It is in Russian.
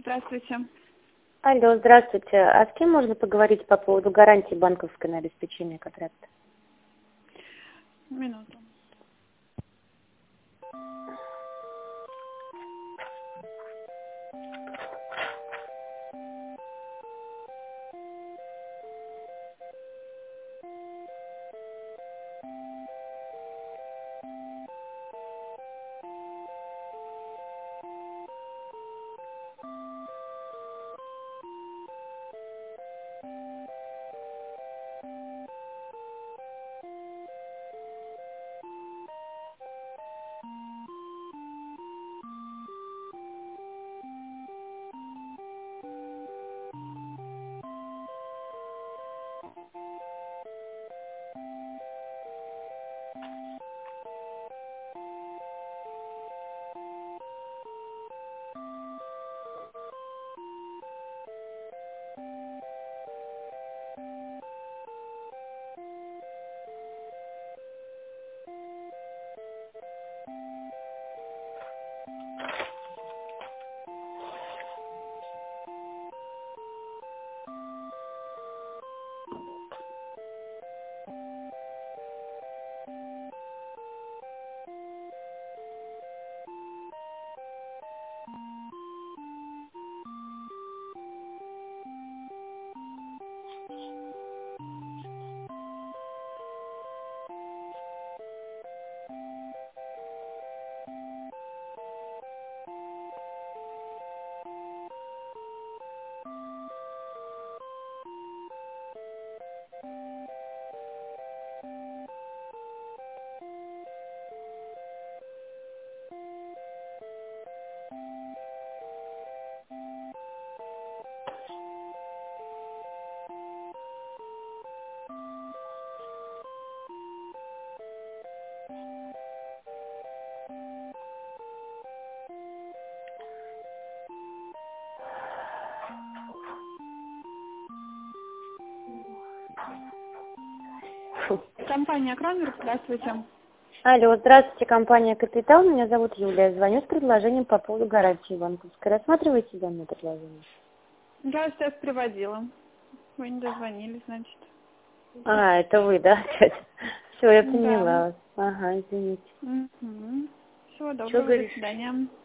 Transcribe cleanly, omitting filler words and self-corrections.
Здравствуйте. Алло, здравствуйте. А с кем можно поговорить по поводу гарантии банковской на обеспечение контракта? Минуту. Компания Кронверк, здравствуйте. Алло, здравствуйте, компания «Капитал». Меня зовут Юлия. Звоню с предложением по поводу гарантии банковской. Рассматриваете данное предложение? Я вас сейчас приводила. Вы не дозвонились, значит. А, это вы, да? Все, я Да. поняла вас. Ага, извините. Всего Чё доброго, до говоришь? свидания.